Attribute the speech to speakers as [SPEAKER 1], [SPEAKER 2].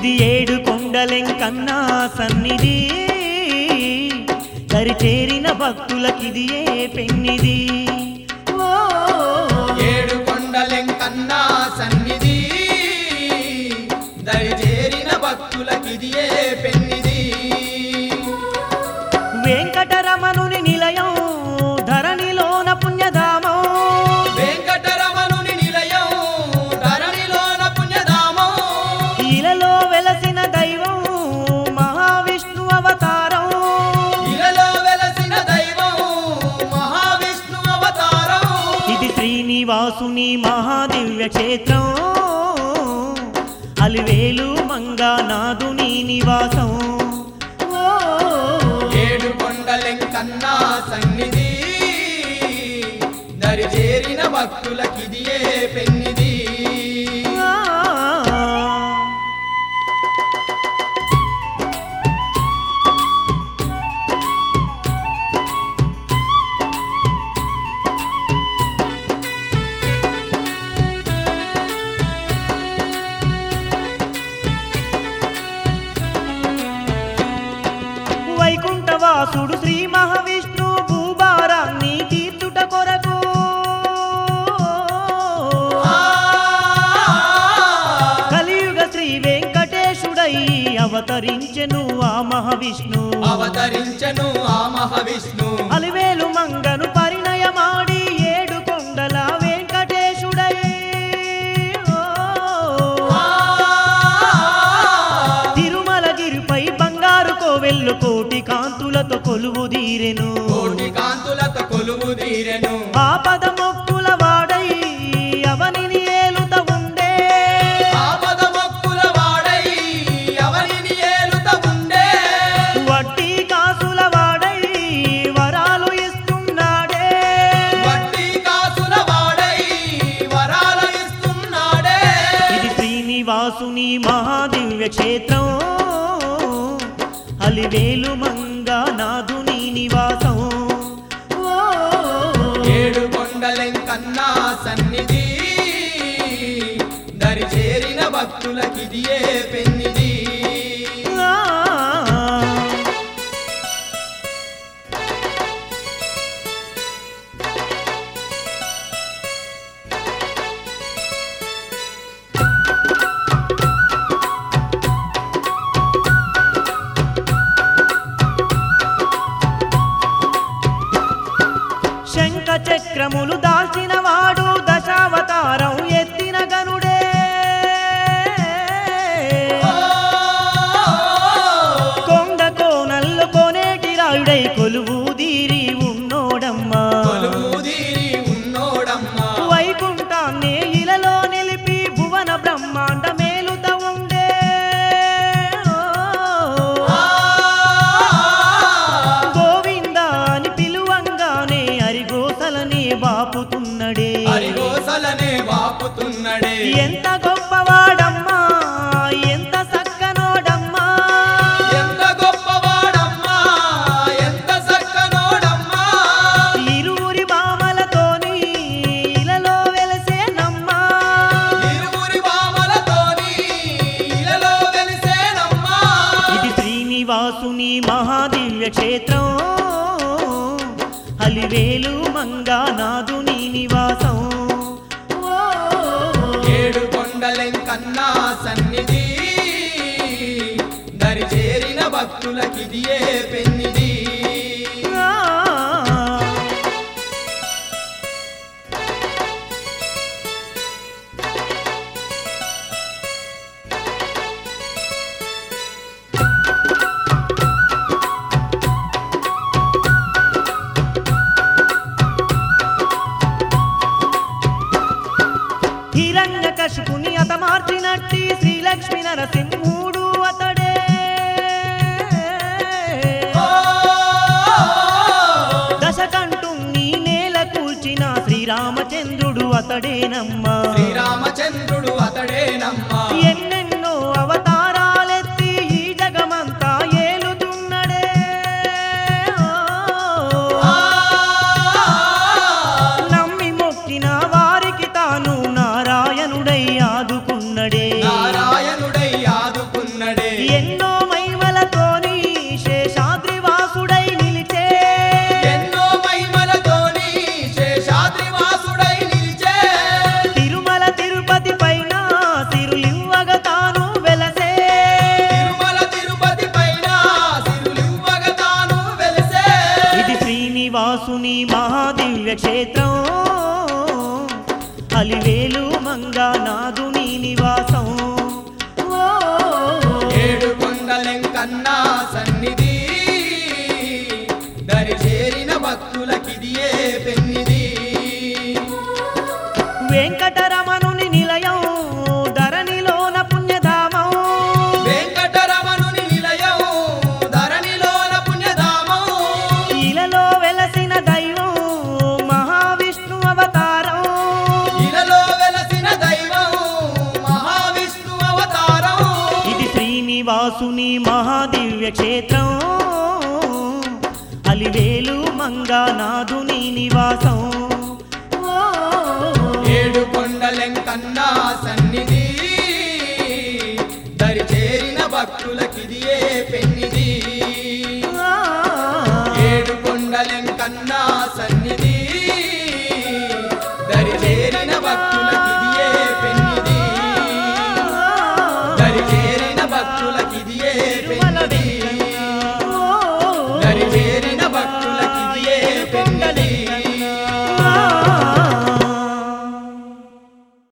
[SPEAKER 1] ఇది ఏడు కొండలెంకన్నా సన్నిధి, దరిచేరిన భక్తులకిది ఏ పెన్నిది.
[SPEAKER 2] ఏడు కొండలెంకన్నా సన్నిధి, దరిచేరిన భక్తులకిది ఏ పెన్నిది.
[SPEAKER 1] వెంకటరమణుని నిలయం ధరణిలోన పుణ్యధామం,
[SPEAKER 2] వెంకటరమణుని నిలయం ధరణిలోన పుణ్యధామం.
[SPEAKER 1] ఇలలో వెలసిన దైవం మహావిష్ణు అవతారం,
[SPEAKER 2] ఇలలో వెలసిన దైవం మహావిష్ణు అవతారం.
[SPEAKER 1] ఇది శ్రీనివాసుని మహాదివ్య క్షేత్రం, అలివేలు మంగానాథుని నివాసం.
[SPEAKER 2] ఏడు కొండలెంకన్నా సన్నిధి, దరిచేరిన భక్తులకిది ఏ పెన్నిది.
[SPEAKER 1] వైకుంఠవాసుడు శ్రీ మహావిష్ణు భూభారాన్ని తీర్చుట కొరకు కలియుగ శ్రీ వెంకటేశుడై అవతరించెను ఆ మహావిష్ణు,
[SPEAKER 2] అవతరించెను ఆ మహావిష్ణు.
[SPEAKER 1] అలివేలు మంగను పరిణయమాడి ఏడు కొండల వెంకటేశుడై తిరుమలగిరిపై బంగారు కోవెల్లు కోటి కాంతులతో కొలువుదీరెను,
[SPEAKER 2] కోటి కాంతులతో కొలువుదీరెను.
[SPEAKER 1] ఆపద మొక్కుల వాడై అవనిని ఏలుత ఉండే,
[SPEAKER 2] ఆపద మొక్కుల వాడై అవనిని ఏలుత ఉండే.
[SPEAKER 1] వడ్డీ కాసుల వాడై వరాలు ఇస్తున్నాడే,
[SPEAKER 2] వడ్డీ కాసుల వాడై వరాలు ఇస్తున్నాడే.
[SPEAKER 1] ఇది శ్రీనివాసుని మహాదివ్య క్షేత్రం, అలివేలు మంగానాథుని నివాసం.
[SPEAKER 2] ఏడు కొండలెంకన్నా సన్నిధి, దరిచేరిన భక్తులకిది ఏ పెన్నిది.
[SPEAKER 1] శంఖ చక్రములు దాల్చిన వాడు దశావతారం ఎత్తిన గనుడే, కొండ కోనల్లో కోనేటి రాయుడై కొలువుదీరి ఉన్నోడమ్మా,
[SPEAKER 2] కొలువుదీరి ఉన్నోడమ్మా.
[SPEAKER 1] వైకుంఠాన్నే ఇలలో నిలిపి భువన బ్రహ్మాండ మేలుత ఉండే, గోవింద అని పిలువంగానే అరిగోసలనే బాపుతున్నడే,
[SPEAKER 2] హరిగోసలనే వాపుతున్నడే.
[SPEAKER 1] ఎంత గొప్పవాడమ్మా ఎంత సక్కనోడమ్మా,
[SPEAKER 2] ఎంత గొప్పవాడమ్మా ఎంత చక్కనోడమ్మా.
[SPEAKER 1] ఇరువురి బామలతోని ఇలలో వెలసేనమ్మా,
[SPEAKER 2] ఇరువురి బామలతోని ఇలలో వెలిసేనమ్మా.
[SPEAKER 1] ఇది శ్రీనివాసుని మహాదివ్య క్షేత్రం, అలివేలు మంగానాథుని నివాసం.
[SPEAKER 2] ఏడు కొండలెంకన్నా సన్నిధి, దరిచేరిన భక్తులకిది ఏ పెన్నిది.
[SPEAKER 1] హిరణ్యకశిపుని అతమార్చినట్టి శ్రీలక్ష్మి నరసింహుడు అతడే, దశకంఠుణ్ణి నేల కూల్చిన శ్రీరామచంద్రుడు అతడేనమ్మా,
[SPEAKER 2] శ్రీరామచంద్రుడు అతడేనమ్మా.
[SPEAKER 1] ఎన్నెన్నో అవతారాలెత్తి ఈ జగమంతా ఏలుతున్నడే, నమ్మి మొక్కిన వారికి తాను నారాయణుడై ఆదుకున్నడే,
[SPEAKER 2] నారాయణుడై ఆదుకున్న
[SPEAKER 1] దివ్య క్షేత్రం అలివేలు మంగానాథుని నివాసం ఓ
[SPEAKER 2] ఏడు కొండలెంకన్నా సన్నిధి దరి చేరిన భక్తులకిదియే పెన్నిది
[SPEAKER 1] వెంకటరమణుని నిలయం ధరణిలోన పుణ్యధామం
[SPEAKER 2] వెంకటరమణుని నిలయం ధరణిలోన పుణ్యధామం
[SPEAKER 1] ఇలలో వెలసిన దైవం మహావిష్ణు అవతారం
[SPEAKER 2] ఇలలో వెలసిన దైవం మహావిష్ణు అవతారం
[SPEAKER 1] ఇది శ్రీనివాసుని మహాదివ్య క్షేత్రం అలివేలు మంగానాథుని నివాసం ఓ
[SPEAKER 2] ఏడు కొండలెంకన్నా సన్నిధి దరి చేరిన భక్తులకిదియే పెన్నిది